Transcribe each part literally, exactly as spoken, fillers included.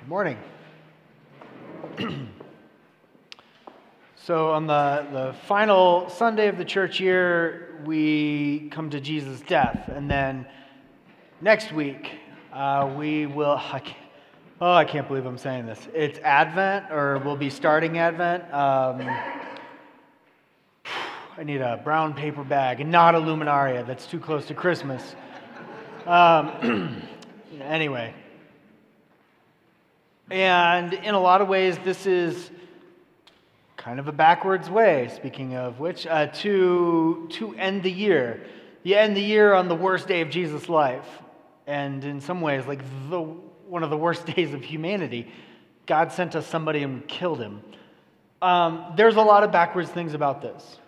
Morning. So on the, the final Sunday of the church year, we come to Jesus' death. And then next week, uh, we will, I can't, oh, I can't believe I'm saying this. It's Advent, or we'll be starting Advent. Um, I need a brown paper bag and not a Luminaria. That's too close to Christmas. Um, anyway. And in a lot of ways, this is kind of a backwards way, speaking of which, uh, to, to end the year. You end the year on the worst day of Jesus' life. And in some ways, like the one of the worst days of humanity. God sent us somebody and killed him. Um, there's a lot of backwards things about this.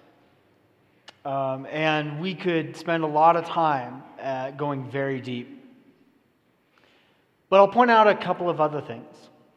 Um, and we could spend a lot of time uh, going very deep. But I'll point out a couple of other things.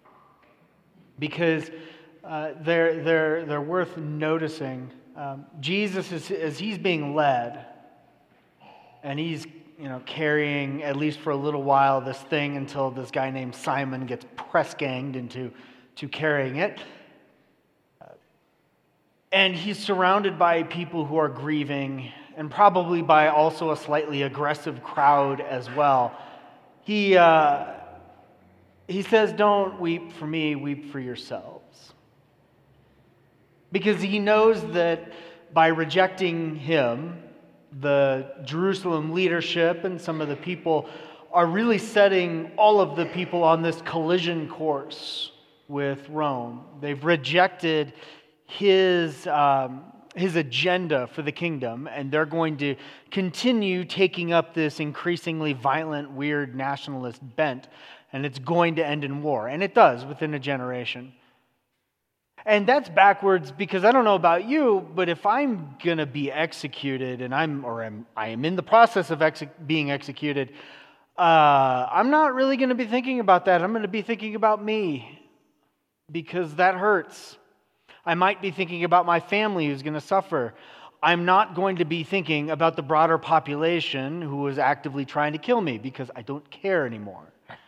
Because uh, they're, they're, they're worth noticing. Um, Jesus, is, as he's being led, and he's you know carrying, at least for a little while, this thing until this guy named Simon gets press-ganged into to carrying it. Uh, and he's surrounded by people who are grieving, and probably by also a slightly aggressive crowd as well. He... Uh, He says, don't weep for me, weep for yourselves. Because he knows that by rejecting him, the Jerusalem leadership and some of the people are really setting all of the people on this collision course with Rome. They've rejected his, um, his agenda for the kingdom, and they're going to continue taking up this increasingly violent, weird nationalist bent. And it's going to end in war. And it does within a generation. And that's backwards because I don't know about you, but if I'm going to be executed, and I'm or I'm, I am in the process of exe- being executed, uh, I'm not really going to be thinking about that. I'm going to be thinking about me because that hurts. I might be thinking about my family who's going to suffer. I'm not going to be thinking about the broader population who is actively trying to kill me because I don't care anymore.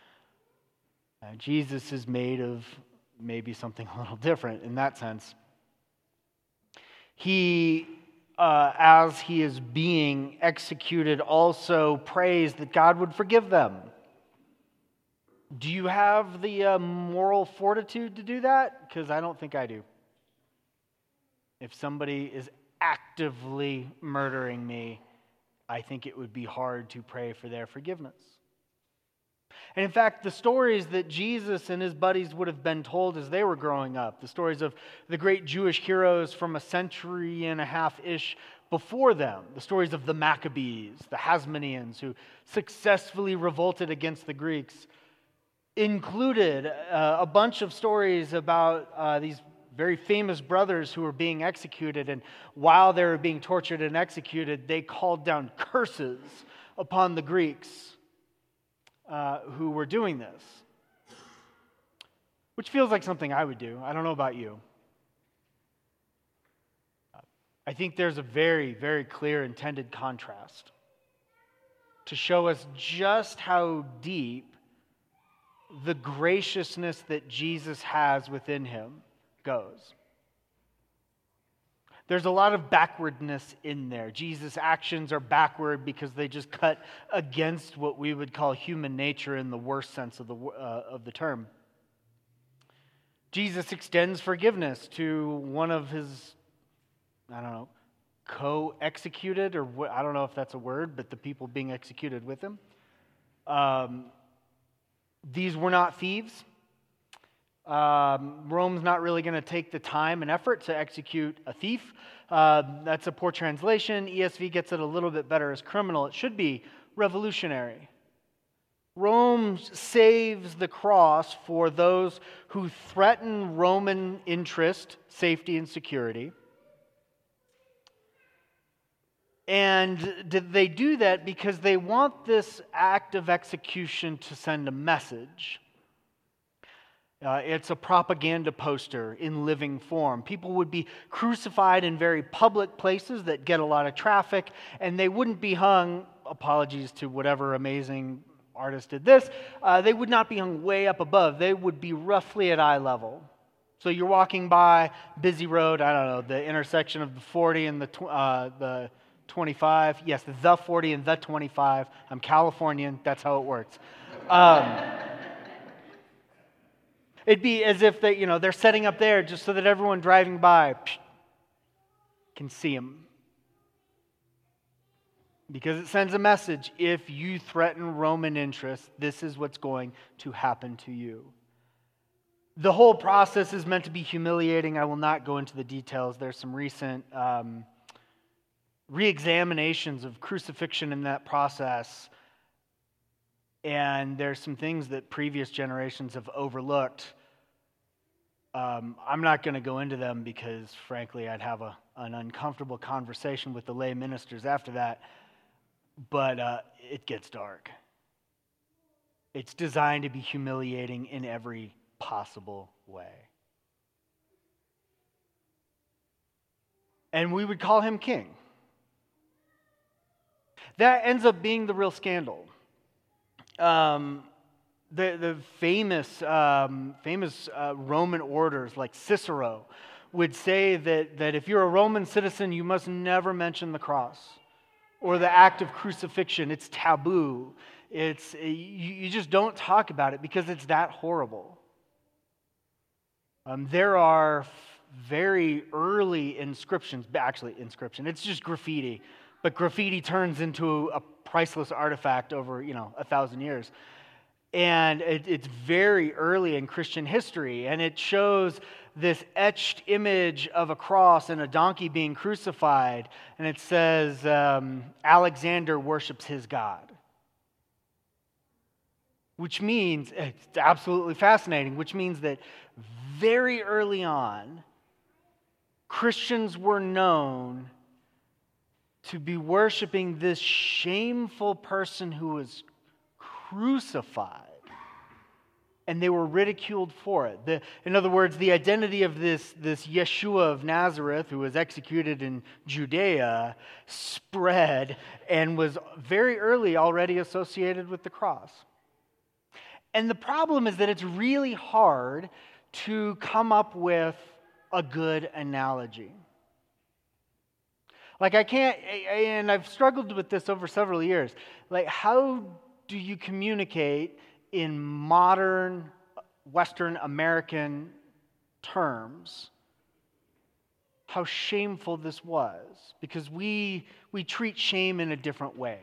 Uh, Jesus is made of maybe something a little different in that sense. He, uh, as he is being executed, also prays that God would forgive them. Do you have the uh, moral fortitude to do that? Because I don't think I do. If somebody is actively murdering me, I think it would be hard to pray for their forgiveness. And in fact, the stories that Jesus and his buddies would have been told as they were growing up, the stories of the great Jewish heroes from a century and a half-ish before them, the stories of the Maccabees, the Hasmoneans, who successfully revolted against the Greeks, included uh, a bunch of stories about uh, these very famous brothers who were being executed, and while they were being tortured and executed, they called down curses upon the Greeks. Uh, who were doing this, which feels like something I would do. I don't know about you. I think there's a very, very clear intended contrast to show us just how deep the graciousness that Jesus has within him goes. There's a lot of backwardness in there. Jesus' actions are backward because they just cut against what we would call human nature in the worst sense of the uh, of the term. Jesus extends forgiveness to one of his, I don't know, co-executed, or what, I don't know if that's a word, but the people being executed with him. Um, these were not thieves. Um, Rome's not really going to take the time and effort to execute a thief. Uh, that's a poor translation. E S V gets it a little bit better as criminal. It should be revolutionary. Rome saves the cross for those who threaten Roman interest, safety, and security. And they do that because they want this act of execution to send a message. Uh, it's a propaganda poster in living form. People would be crucified in very public places that get a lot of traffic, and they wouldn't be hung, apologies to whatever amazing artist did this, uh, they would not be hung way up above. They would be roughly at eye level. So you're walking by busy road, I don't know, the intersection of the forty and the tw- uh, the twenty-five. Yes, the forty and the twenty-five. I'm Californian, that's how it works. Um, it'd be as if they, you know, they're setting up there just so that everyone driving by can see them. Because it sends a message: if you threaten Roman interests, this is what's going to happen to you. The whole process is meant to be humiliating. I will not go into the details. There's some recent um, re-examinations of crucifixion in that process, and there's some things that previous generations have overlooked. Um, I'm not going to go into them because, frankly, I'd have a, an uncomfortable conversation with the lay ministers after that. But uh, it gets dark. It's designed to be humiliating in every possible way. And we would call him king. That ends up being the real scandal. Um, the the famous um, famous uh, Roman orators like Cicero would say that, that if you're a Roman citizen, you must never mention the cross or the act of crucifixion. It's taboo. It's you, you just don't talk about it because it's that horrible. Um, there are f- very early inscriptions, actually inscription, it's just graffiti, but graffiti turns into a priceless artifact over, you know, a thousand years. And it, it's very early in Christian history, and it shows this etched image of a cross and a donkey being crucified, and it says, um, Alexander worships his God. Which means, it's absolutely fascinating, which means that very early on, Christians were known to be worshiping this shameful person who was crucified. And they were ridiculed for it. The, in other words, the identity of this, this Yeshua of Nazareth, who was executed in Judea, spread and was very early already associated with the cross. And the problem is that it's really hard to come up with a good analogy. Like I can't, and I've struggled with this over several years. Like, how do you communicate in modern Western American terms how shameful this was? Because we we treat shame in a different way.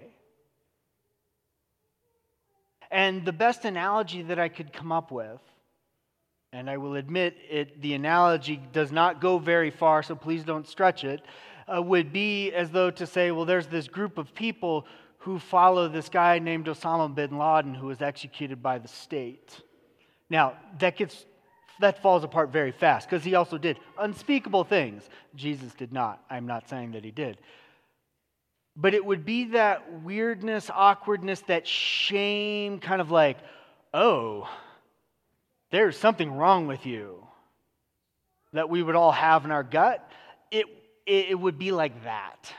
And the best analogy that I could come up with, and I will admit it, the analogy does not go very far, so please don't stretch it, uh, would be as though to say, well, there's this group of people who follow this guy named Osama bin Laden who was executed by the state. Now, that gets that falls apart very fast because he also did unspeakable things. Jesus did not. I'm not saying that he did. But it would be that weirdness, awkwardness, that shame, kind of like, oh, there's something wrong with you, that we would all have in our gut. It, it, it would be like that.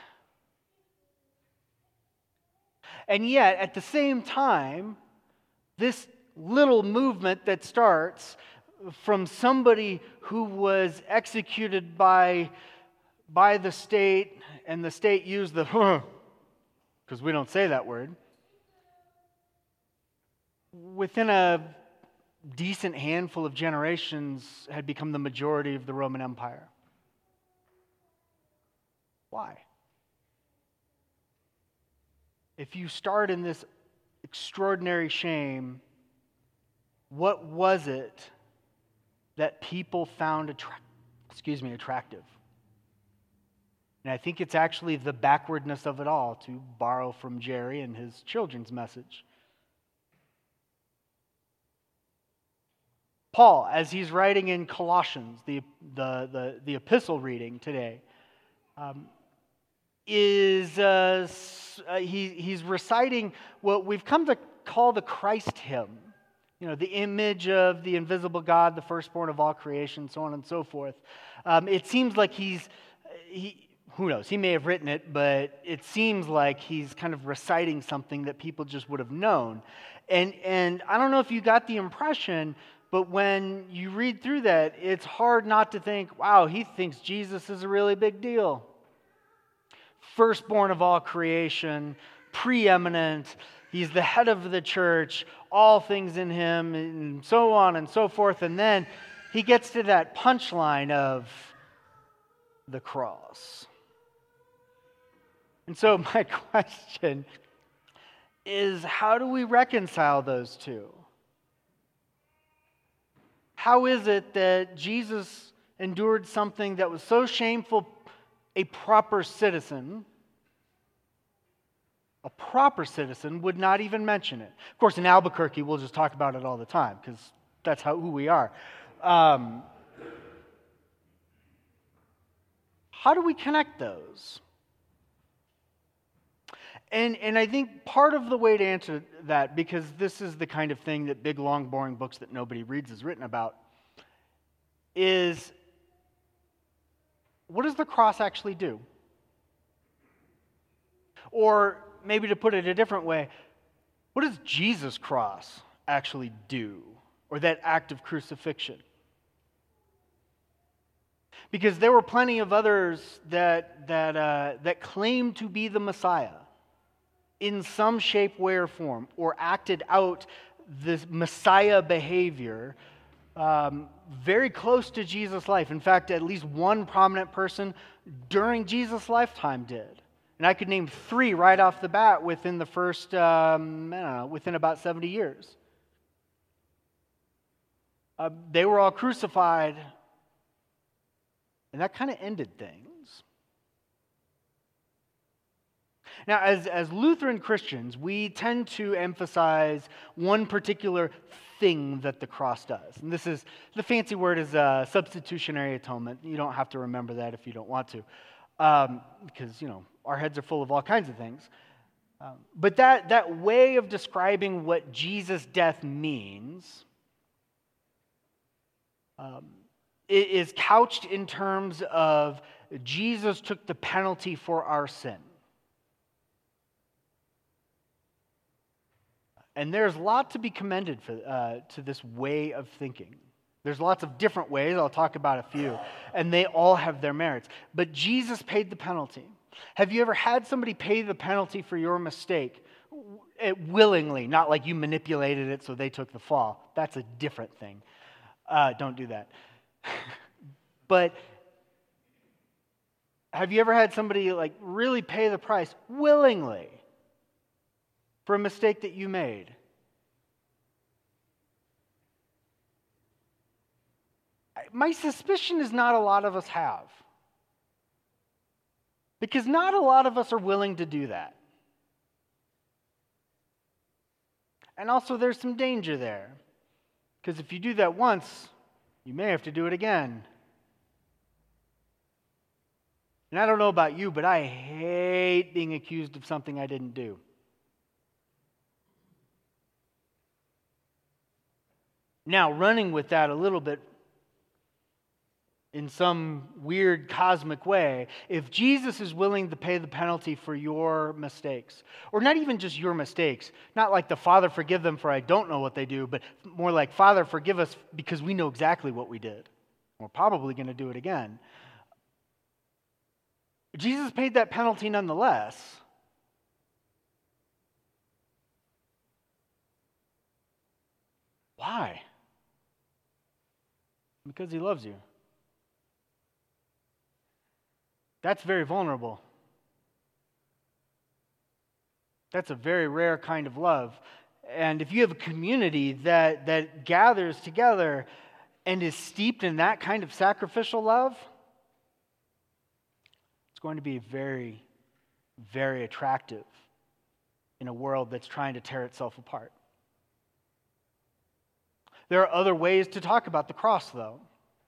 And yet, at the same time, this little movement that starts from somebody who was executed by, by the state, and the state used the, huh, because we don't say that word, within a decent handful of generations had become the majority of the Roman Empire. Why? If you start in this extraordinary shame, what was it that people found attra- excuse me, attractive? And I think it's actually the backwardness of it all, to borrow from Jerry and his children's message. Paul, as he's writing in Colossians, the, the, the, the epistle reading today, um, is uh, he, he's reciting what we've come to call the Christ hymn. You know, the image of the invisible God, the firstborn of all creation, so on and so forth. Um, it seems like he's he who knows? He may have written it, but it seems like he's kind of reciting something that people just would have known. And, and I don't know if you got the impression, but when you read through that, it's hard not to think, wow, he thinks Jesus is a really big deal. Firstborn of all creation, preeminent, he's the head of the church, all things in him, and so on and so forth. And then he gets to that punchline of the cross. And so my question is, how do we reconcile those two? How is it that Jesus endured something that was so shameful, a proper citizen, a proper citizen would not even mention it? Of course, in Albuquerque, we'll just talk about it all the time because that's how who we are. Um, how do we connect those? And, and I think part of the way to answer that, because this is the kind of thing that big, long, boring books that nobody reads is written about, is what does the cross actually do? Or maybe to put it a different way, what does Jesus' cross actually do? Or that act of crucifixion? Because there were plenty of others that, that, uh, that claimed to be the Messiah in some shape, way, or form, or acted out this Messiah behavior um, very close to Jesus' life. In fact, at least one prominent person during Jesus' lifetime did. And I could name three right off the bat within the first, um, I don't know, within about seventy years. Uh, they were all crucified, and that kind of ended things. Now, as, as Lutheran Christians, we tend to emphasize one particular thing that the cross does. And this is, the fancy word is uh, substitutionary atonement. You don't have to remember that if you don't want to. Um, because, you know, our heads are full of all kinds of things. Um, but that, that way of describing what Jesus' death means um, is couched in terms of Jesus took the penalty for our sin. And there's a lot to be commended for, uh, to this way of thinking. There's lots of different ways. I'll talk about a few. And they all have their merits. But Jesus paid the penalty. Have you ever had somebody pay the penalty for your mistake willingly? Not like you manipulated it so they took the fall. That's a different thing. Uh, don't do that. But have you ever had somebody like really pay the price willingly for a mistake that you made? My suspicion is not a lot of us have. Because not a lot of us are willing to do that. And also there's some danger there. Because if you do that once, you may have to do it again. And I don't know about you, but I hate being accused of something I didn't do. Now, running with that a little bit in some weird cosmic way, if Jesus is willing to pay the penalty for your mistakes, or not even just your mistakes, not like the Father forgive them for I don't know what they do, but more like Father forgive us because we know exactly what we did. We're probably going to do it again. Jesus paid that penalty nonetheless. Why? Because he loves you. That's very vulnerable. That's a very rare kind of love. And if you have a community that, that gathers together and is steeped in that kind of sacrificial love, it's going to be very, very attractive in a world that's trying to tear itself apart. There are other ways to talk about the cross, though.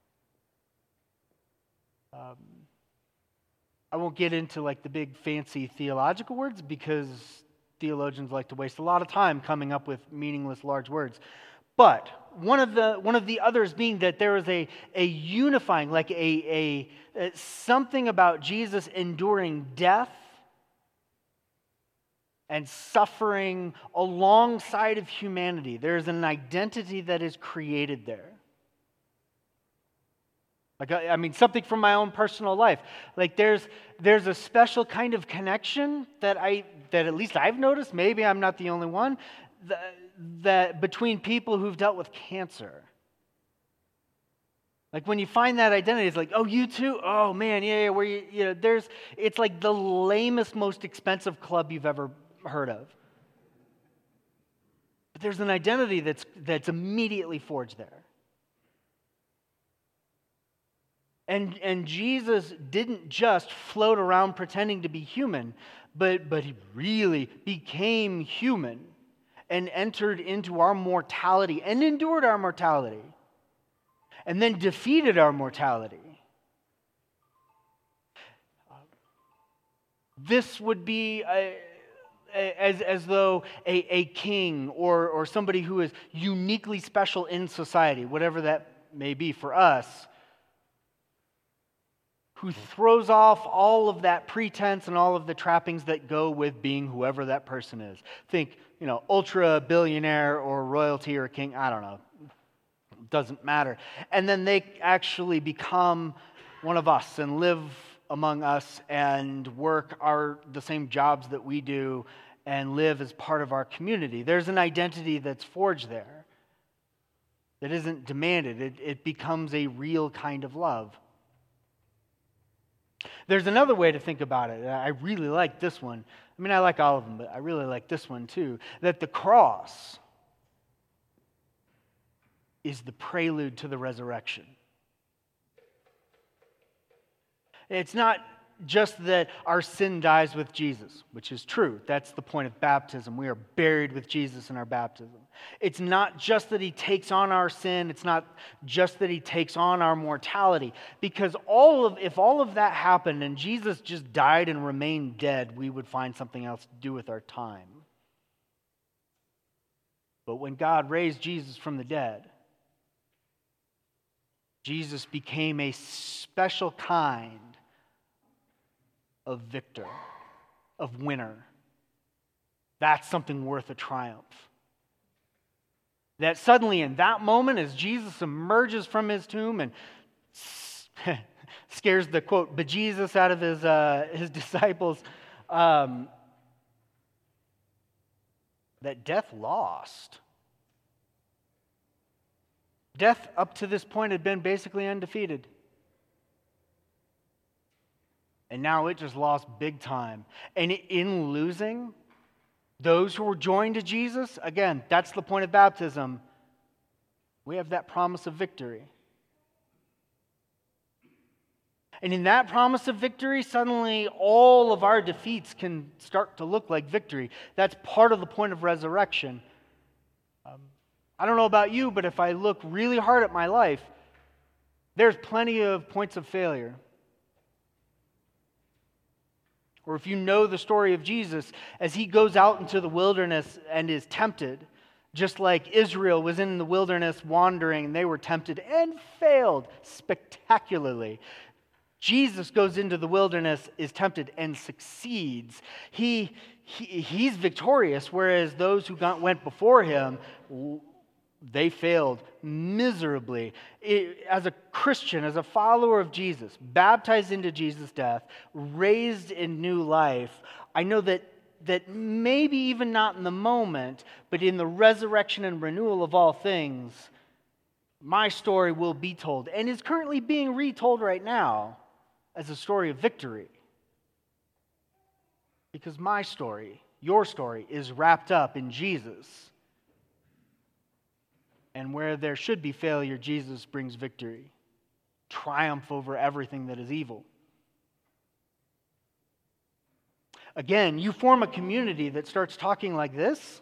Um, I won't get into like the big fancy theological words because theologians like to waste a lot of time coming up with meaningless large words. But one of the one of the others being that there is a, a unifying, like a, a, a something about Jesus enduring death and suffering alongside of humanity. There's an identity that is created there. Like, I mean, something from my own personal life. Like, there's there's a special kind of connection that I that at least I've noticed. Maybe I'm not the only one. That, that between people who've dealt with cancer. Like, when you find that identity, it's like, oh, you too? Oh man, yeah, yeah. Where you, you know, there's it's like the lamest, most expensive club you've ever heard of. But there's an identity that's that's immediately forged there. And, and Jesus didn't just float around pretending to be human, but, but he really became human and entered into our mortality and endured our mortality and then defeated our mortality. This would be a, a, as, as though a, a king or, or somebody who is uniquely special in society, whatever that may be for us, who throws off all of that pretense and all of the trappings that go with being whoever that person is. Think, you know, ultra billionaire or royalty or king, I don't know. It doesn't matter. And then they actually become one of us and live among us and work our the same jobs that we do and live as part of our community. There's an identity that's forged there that isn't demanded. It, it becomes a real kind of love. There's another way to think about it. I really like this one. I mean, I like all of them, but I really like this one too. That the cross is the prelude to the resurrection. It's not just that our sin dies with Jesus, which is true. That's the point of baptism. We are buried with Jesus in our baptism. It's not just that he takes on our sin. It's not just that he takes on our mortality. Because all of if all of that happened and Jesus just died and remained dead, we would find something else to do with our time. But when God raised Jesus from the dead, Jesus became a special kind of victor, of winner. That's something worth a triumph. That suddenly in that moment, as Jesus emerges from his tomb and scares the, quote, bejesus out of his, uh, his disciples, um, that death lost. Death up to this point had been basically undefeated. And now it just lost big time. And in losing, those who were joined to Jesus, again, that's the point of baptism. We have that promise of victory. And in that promise of victory, suddenly all of our defeats can start to look like victory. That's part of the point of resurrection. Um, I don't know about you, but if I look really hard at my life, there's plenty of points of failure. Or if you know the story of Jesus, as he goes out into the wilderness and is tempted, just like Israel was in the wilderness wandering, and they were tempted and failed spectacularly. Jesus goes into the wilderness, is tempted, and succeeds. He, he he's victorious, whereas those who got, went before him, they failed miserably. It, as a Christian, as a follower of Jesus, baptized into Jesus' death, raised in new life, I know that, that maybe even not in the moment, but in the resurrection and renewal of all things, my story will be told, and is currently being retold right now as a story of victory. Because my story, your story, is wrapped up in Jesus. And where there should be failure, Jesus brings victory, triumph over everything that is evil. Again, you form a community that starts talking like this,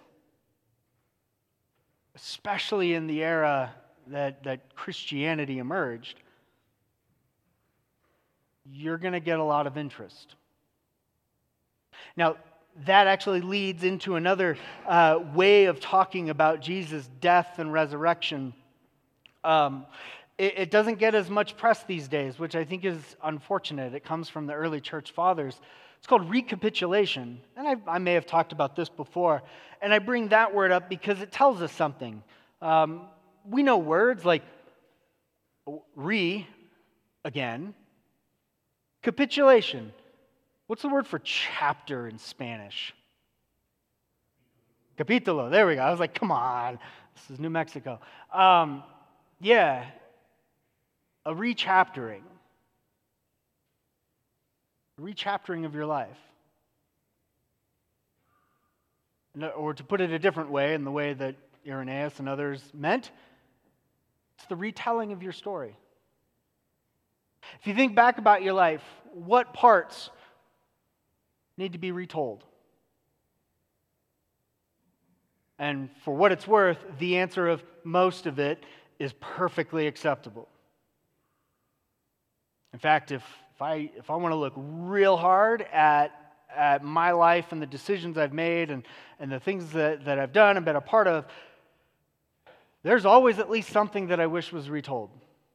especially in the era that, that Christianity emerged, you're going to get a lot of interest. Now, that actually leads into another uh, way of talking about Jesus' death and resurrection. Um, it, it doesn't get as much press these days, which I think is unfortunate. It comes from the early church fathers. It's called recapitulation. And I, I may have talked about this before. And I bring that word up because it tells us something. Um, we know words like re, again, capitulation. What's the word for chapter in Spanish? Capítulo. There we go. I was like, come on. This is New Mexico. Um, yeah. A rechaptering. A rechaptering of your life. Or to put it a different way, in the way that Irenaeus and others meant, it's the retelling of your story. If you think back about your life, what parts need to be retold? And for what it's worth, the answer of most of it is perfectly acceptable. In fact, if, if I if I want to look real hard at, at my life and the decisions I've made and, and the things that, that I've done and been a part of, there's always at least something that I wish was retold.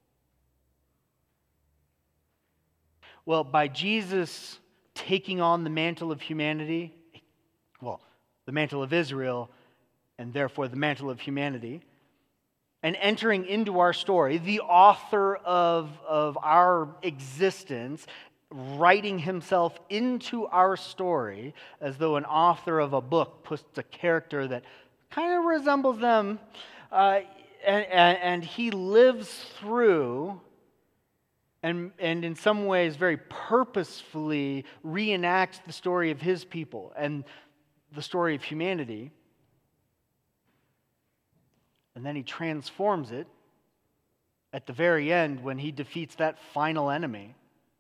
Well, by Jesus taking on the mantle of humanity, well, the mantle of Israel, and therefore the mantle of humanity, and entering into our story, the author of, of our existence, writing himself into our story as though an author of a book puts a character that kind of resembles them, uh, and, and, and he lives through and, and in some ways very purposefully reenacts the story of his people and the story of humanity. And then he transforms it at the very end when he defeats that final enemy.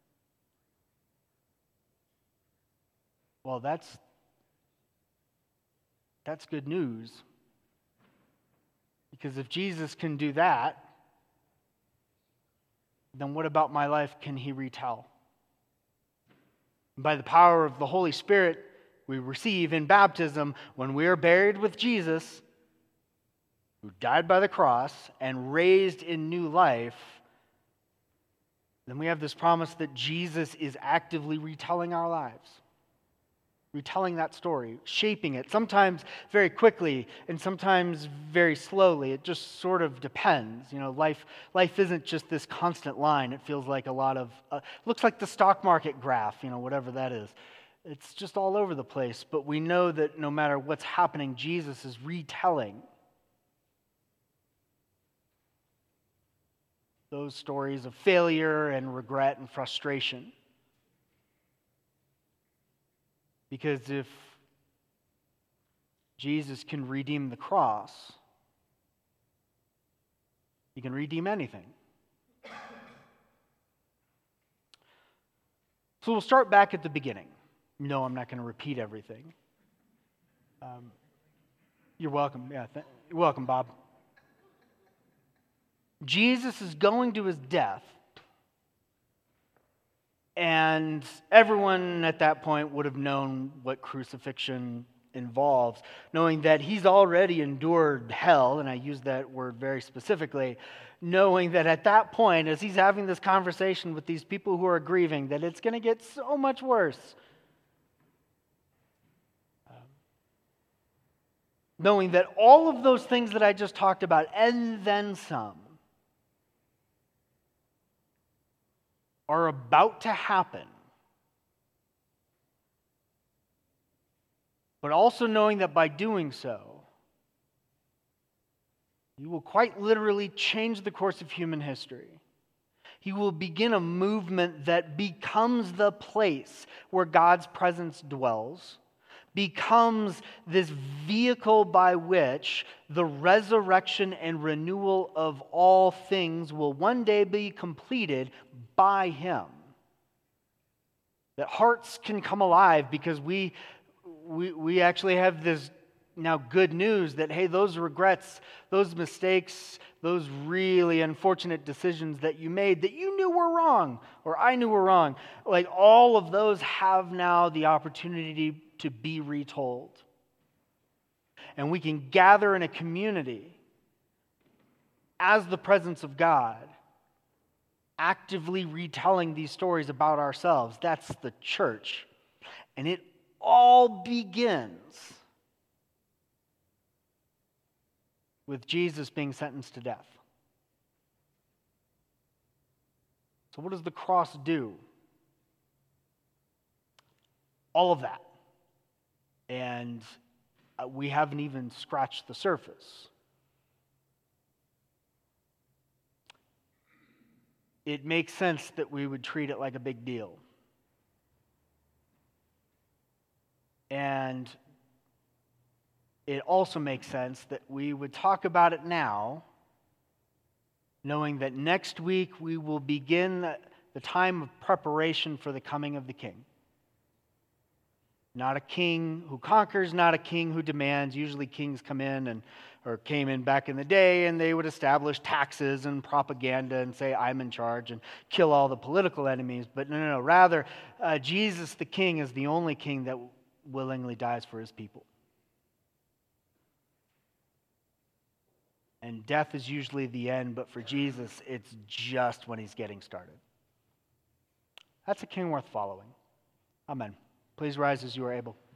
Well, that's that's good news. Because if Jesus can do that, then what about my life can he retell? And by the power of the Holy Spirit we receive in baptism when we are buried with Jesus, who died by the cross and raised in new life, then we have this promise that Jesus is actively retelling our lives. Retelling that story, shaping it, sometimes very quickly and sometimes very slowly. It just sort of depends. You know, life life isn't just this constant line. It feels like a lot of, uh, looks like the stock market graph, you know, whatever that is. It's just all over the place. But we know that no matter what's happening, Jesus is retelling those stories of failure and regret and frustration. Because if Jesus can redeem the cross, he can redeem anything. So we'll start back at the beginning. No, I'm not going to repeat everything. Um, you're welcome. Yeah, th- you're welcome, Bob. Jesus is going to his death. And everyone at that point would have known what crucifixion involves, knowing that he's already endured hell, and I use that word very specifically, knowing that at that point, as he's having this conversation with these people who are grieving, that it's going to get so much worse. Um, knowing that all of those things that I just talked about, and then some, are about to happen. But also knowing that by doing so, you will quite literally change the course of human history. He will begin a movement that becomes the place where God's presence dwells, becomes this vehicle by which the resurrection and renewal of all things will one day be completed by him. That hearts can come alive because we, we, we actually have this now good news that, hey, those regrets, those mistakes, those really unfortunate decisions that you made that you knew were wrong, or I knew were wrong, like all of those have now the opportunity to be retold. And we can gather in a community as the presence of God, actively retelling these stories about ourselves. That's the church. And it all begins with Jesus being sentenced to death. So what does the cross do? All of that. And we haven't even scratched the surface. It makes sense that we would treat it like a big deal. And it also makes sense that we would talk about it now, knowing that next week we will begin the time of preparation for the coming of the King. Not a king who conquers, not a king who demands. Usually kings come in and or came in back in the day and they would establish taxes and propaganda and say, I'm in charge, and kill all the political enemies. But no, no, no. Rather, uh, Jesus the King is the only king that willingly dies for his people. And death is usually the end, but for Jesus, it's just when he's getting started. That's a king worth following. Amen. Please rise as you are able.